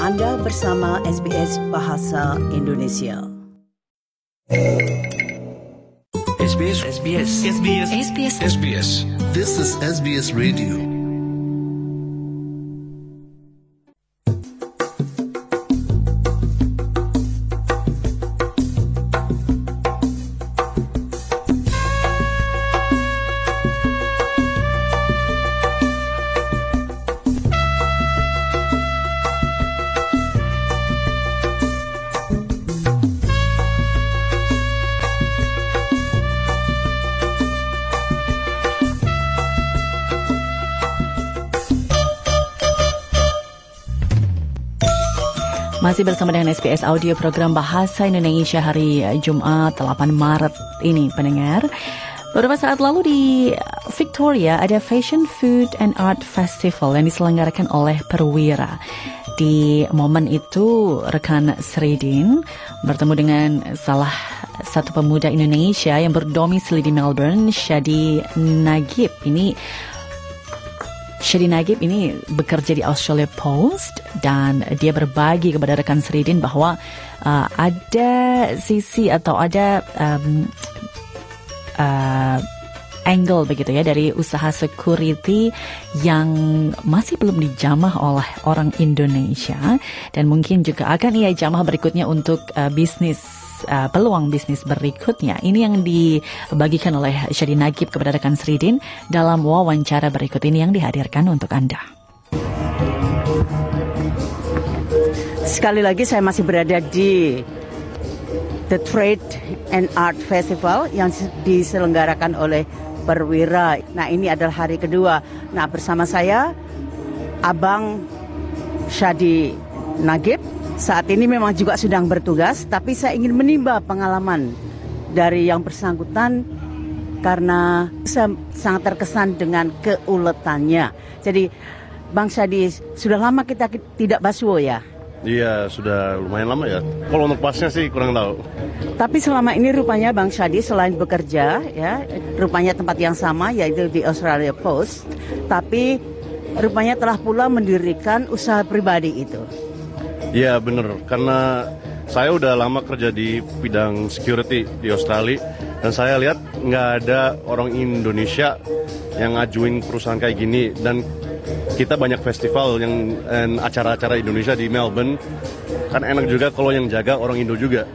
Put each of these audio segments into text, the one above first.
Anda bersama SBS Bahasa Indonesia. SBS. This is SBS Radio. Masih bersama dengan SBS Audio Program Bahasa Indonesia hari Jumat 8 Maret ini, pendengar. Beberapa saat lalu di Victoria ada Fashion, Food and Art Festival yang diselenggarakan oleh Perwira. Di momen itu, rekan Sridin bertemu dengan salah satu pemuda Indonesia yang berdomisili di Melbourne, Shadi Nagib. Shadi Nagib ini bekerja di Australia Post dan dia berbagi kepada rekan Sridin bahwa ada sisi atau ada angle begitu ya dari usaha security yang masih belum dijamah oleh orang Indonesia dan mungkin juga akan ia jamah berikutnya untuk peluang bisnis berikutnya. Ini yang dibagikan oleh Shadi Nagib kepada rekan Sridin dalam wawancara berikut ini yang dihadirkan untuk Anda. Sekali lagi saya masih berada di The Trade and Art Festival yang diselenggarakan oleh Perwira. Nah, ini adalah hari kedua. Nah, bersama saya Abang Shadi Nagib. Saat ini memang juga sedang bertugas, tapi saya ingin menimba pengalaman dari yang bersangkutan karena saya sangat terkesan dengan keuletannya. Jadi, Bang Shadi, sudah lama kita tidak basuh ya? Iya, sudah lumayan lama ya. Kalau untuk pasnya sih kurang tahu. Tapi selama ini rupanya Bang Shadi selain bekerja, ya, rupanya tempat yang sama yaitu di Australia Post, tapi rupanya telah pula mendirikan usaha pribadi itu. Iya benar, karena saya udah lama kerja di bidang security di Australia dan saya lihat nggak ada orang Indonesia yang ngajuin perusahaan kayak gini dan kita banyak festival dan acara-acara Indonesia di Melbourne, kan enak juga kalau yang jaga orang Indo juga.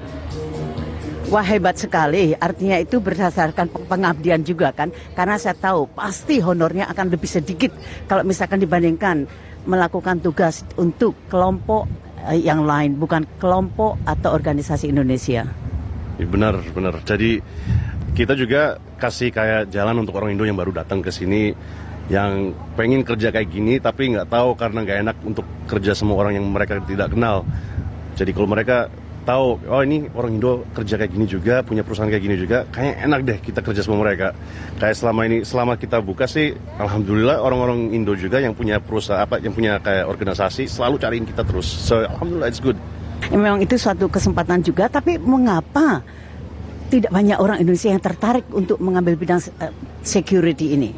Wah, hebat sekali, artinya itu berdasarkan pengabdian juga kan, karena saya tahu pasti honornya akan lebih sedikit kalau misalkan dibandingkan melakukan tugas untuk kelompok yang lain, bukan kelompok atau organisasi Indonesia. Benar. Jadi kita juga kasih kayak jalan untuk orang Indo yang baru datang ke sini, yang pengen kerja kayak gini tapi nggak tahu karena nggak enak untuk kerja sama orang yang mereka tidak kenal. Jadi kalau mereka tahu, oh ini orang Indo kerja kayak gini juga, punya perusahaan kayak gini juga, kayaknya enak deh kita kerja sama mereka. Kayak selama kita buka sih, alhamdulillah orang-orang Indo juga yang punya perusahaan yang punya kayak organisasi selalu cariin kita terus. So alhamdulillah it's good. Memang itu suatu kesempatan juga, tapi mengapa tidak banyak orang Indonesia yang tertarik untuk mengambil bidang security ini?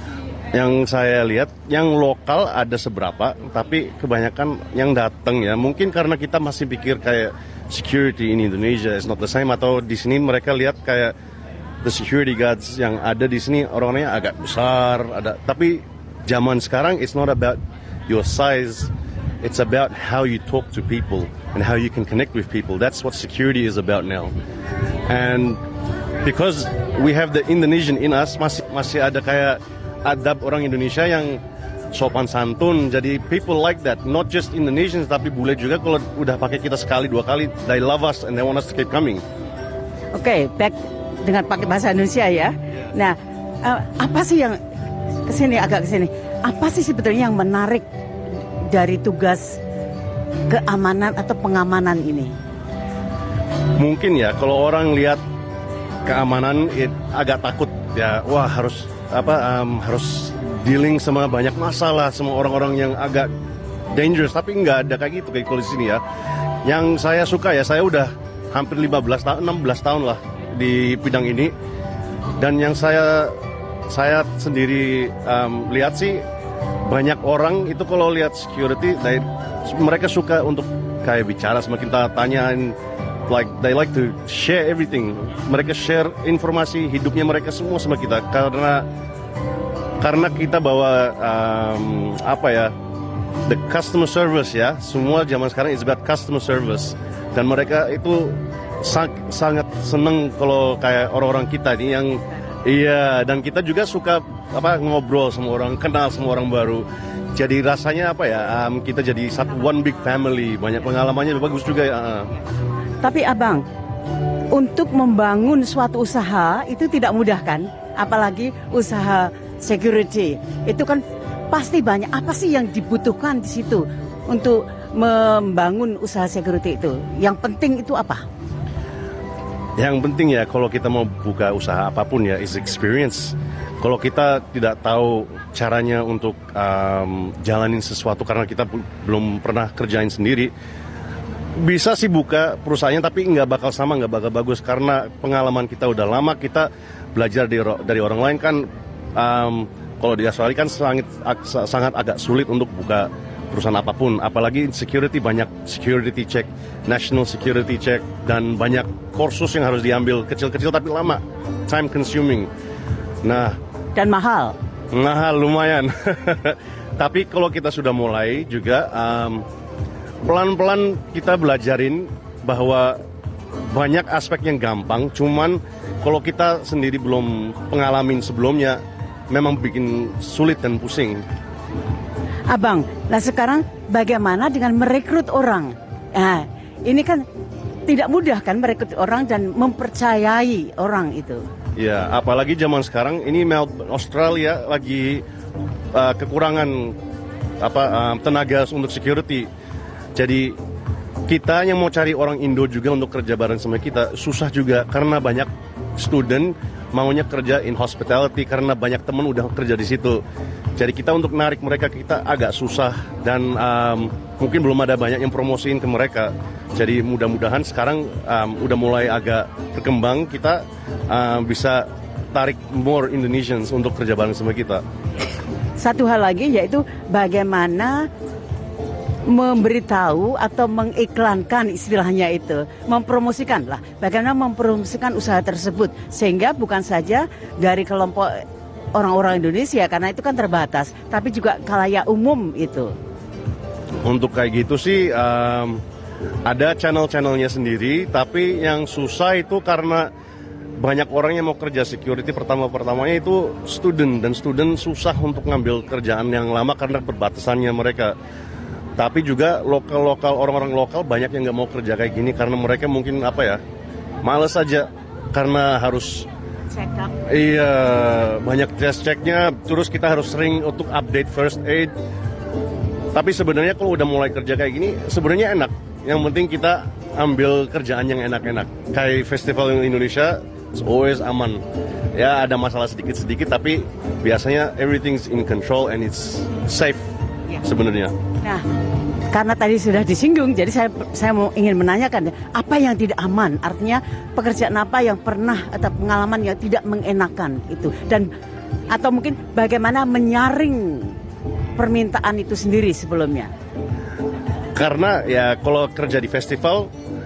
Yang saya lihat, yang lokal ada seberapa, tapi kebanyakan yang datang ya, mungkin karena kita masih pikir kayak security in Indonesia is not the same, atau di sini mereka lihat kayak the security guards yang ada di sini orang-orangnya agak besar, tapi zaman sekarang it's not about your size, it's about how you talk to people and how you can connect with people. That's what security is about now. And because we have the Indonesian in us, masih ada kayak adab orang Indonesia yang sopan santun, jadi people like that, not just Indonesians tapi bule juga kalau udah pakai kita sekali dua kali, they love us and they want us to keep coming. Oke, back dengan pakai bahasa Indonesia ya. Nah, apa sih yang agak kesini? Apa sih sebetulnya yang menarik dari tugas keamanan atau pengamanan ini? Mungkin ya kalau orang lihat keamanan agak takut ya, wah harus dealing sama banyak masalah, sama orang-orang yang agak dangerous, tapi nggak ada kayak gitu kayak kalau di sini ya. Yang saya suka ya, saya udah hampir 16 tahun lah di bidang ini, dan yang saya sendiri lihat sih banyak orang itu kalau lihat security, mereka suka untuk kayak bicara sama kita, tanyain, like they like to share everything. Mereka share informasi hidupnya mereka semua sama kita karena kita bawa the customer service ya. Semua zaman sekarang is about customer service, dan mereka itu sangat seneng kalau kayak orang-orang kita nih yang dan kita juga suka ngobrol sama orang, kenal sama orang baru. Jadi rasanya kita jadi one big family, banyak pengalamannya bagus juga ya. Tapi Abang, untuk membangun suatu usaha itu tidak mudah kan? Apalagi usaha security. Itu kan pasti banyak. Apa sih yang dibutuhkan di situ untuk membangun usaha security itu? Yang penting itu apa? Yang penting ya kalau kita mau buka usaha apapun ya is experience. Kalau kita tidak tahu caranya untuk jalanin sesuatu karena kita belum pernah kerjain sendiri, bisa sih buka perusahaannya tapi nggak bakal sama, nggak bakal bagus karena pengalaman kita udah lama, kita belajar dari orang lain kan. Kalau di Australia kan sangat agak sulit untuk buka perusahaan apapun, apalagi security, banyak security check, national security check, dan banyak kursus yang harus diambil, kecil-kecil tapi lama, time consuming. Nah, dan mahal lumayan. Tapi kalau kita sudah mulai juga pelan-pelan kita belajarin bahwa banyak aspek yang gampang, cuman kalau kita sendiri belum pengalamin sebelumnya memang bikin sulit dan pusing. Abang, nah sekarang bagaimana dengan merekrut orang? Nah, ini kan tidak mudah kan merekrut orang dan mempercayai orang itu. Ya, apalagi zaman sekarang ini Australia lagi kekurangan tenaga untuk security. Jadi kita yang mau cari orang Indo juga untuk kerja bareng sama kita susah juga karena banyak student maunya kerja in hospitality karena banyak teman udah kerja di situ. Jadi kita untuk narik mereka kita agak susah dan mungkin belum ada banyak yang promosiin ke mereka. Jadi mudah-mudahan sekarang udah mulai agak berkembang, kita bisa tarik more Indonesians untuk kerja bareng sama kita. Satu hal lagi yaitu bagaimana memberitahu atau mengiklankan, istilahnya itu mempromosikan lah, bagaimana mempromosikan usaha tersebut sehingga bukan saja dari kelompok orang-orang Indonesia karena itu kan terbatas, tapi juga khalayak umum itu. Untuk kayak gitu sih ada channel-channelnya sendiri, tapi yang susah itu karena banyak orang yang mau kerja security pertama-pertamanya itu student, dan student susah untuk ngambil kerjaan yang lama karena perbatasannya mereka. Tapi juga orang-orang lokal banyak yang nggak mau kerja kayak gini karena mereka mungkin malas aja karena harus check up. Iya, banyak test checknya, terus kita harus sering untuk update first aid. Tapi sebenarnya kalau udah mulai kerja kayak gini sebenarnya enak. Yang penting kita ambil kerjaan yang enak-enak. Kayak festival Indonesia, it's always aman. Ya ada masalah sedikit-sedikit tapi biasanya everything's in control and it's safe sebenarnya. Nah, karena tadi sudah disinggung, jadi saya mau ingin menanyakan apa yang tidak aman, artinya pekerjaan apa yang pernah atau pengalaman yang tidak mengenakan itu, dan atau mungkin bagaimana menyaring permintaan itu sendiri sebelumnya. Karena ya kalau kerja di festival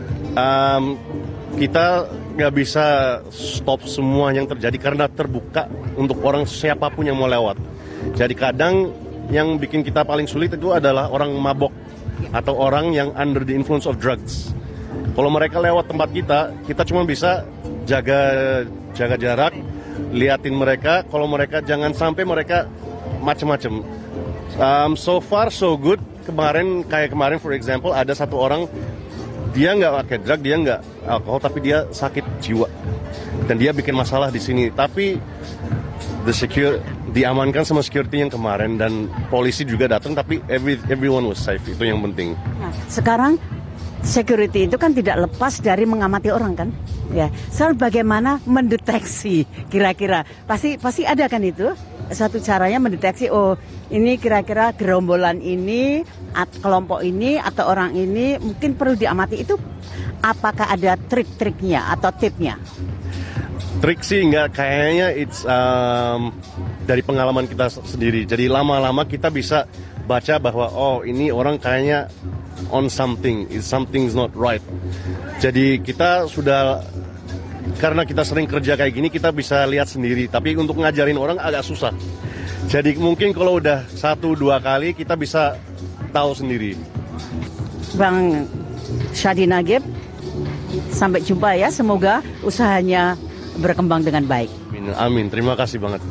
kita nggak bisa stop semua yang terjadi karena terbuka untuk orang siapapun yang mau lewat. Jadi kadang yang bikin kita paling sulit itu adalah orang mabok atau orang yang under the influence of drugs. Kalau mereka lewat tempat kita cuma bisa jaga jarak, liatin mereka. Kalau mereka jangan sampai mereka macam-macam. So far so good. Kemarin for example ada satu orang, dia nggak pakai drug, dia nggak alkohol, tapi dia sakit jiwa dan dia bikin masalah di sini. Tapi diamankan sama security yang kemarin dan polisi juga datang, tapi everyone was safe, itu yang penting. Nah, sekarang security itu kan tidak lepas dari mengamati orang kan, ya. Soal bagaimana mendeteksi kira-kira pasti ada kan itu satu caranya mendeteksi, oh ini kira-kira gerombolan ini, kelompok ini atau orang ini mungkin perlu diamati. Itu apakah ada trik-triknya atau tipnya? Trik sih enggak, kayaknya dari pengalaman kita sendiri. Jadi lama-lama kita bisa baca bahwa oh ini orang kayaknya on something's not right. Jadi kita sudah, karena kita sering kerja kayak gini, kita bisa lihat sendiri. Tapi untuk ngajarin orang agak susah. Jadi mungkin kalau udah 1-2 kali kita bisa tahu sendiri. Bang Shadi Nagib, sampai jumpa ya. Semoga usahanya berkembang dengan baik. Amin. Terima kasih banget.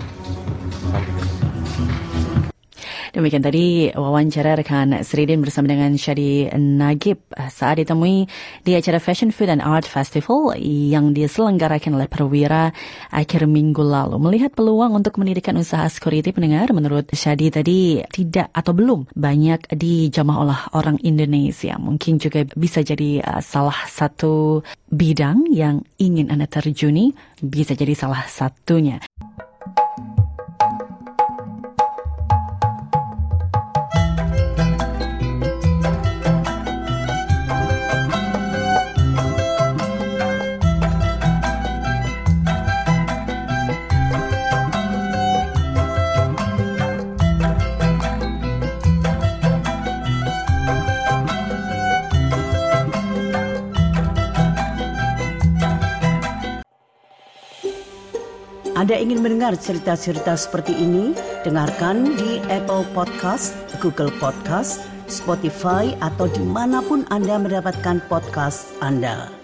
Demikian tadi wawancara rekan Sridin bersama dengan Shadi Nagib saat ditemui di acara Fashion Food and Art Festival yang diselenggarakan oleh Perwira akhir minggu lalu. Melihat peluang untuk mendirikan usaha security, pendengar, menurut Shadi tadi tidak atau belum banyak dijamah oleh orang Indonesia. Mungkin juga bisa jadi salah satu bidang yang ingin Anda terjuni, bisa jadi salah satunya. Anda ingin mendengar cerita-cerita seperti ini? Dengarkan di Apple Podcast, Google Podcast, Spotify, atau dimanapun Anda mendapatkan podcast Anda.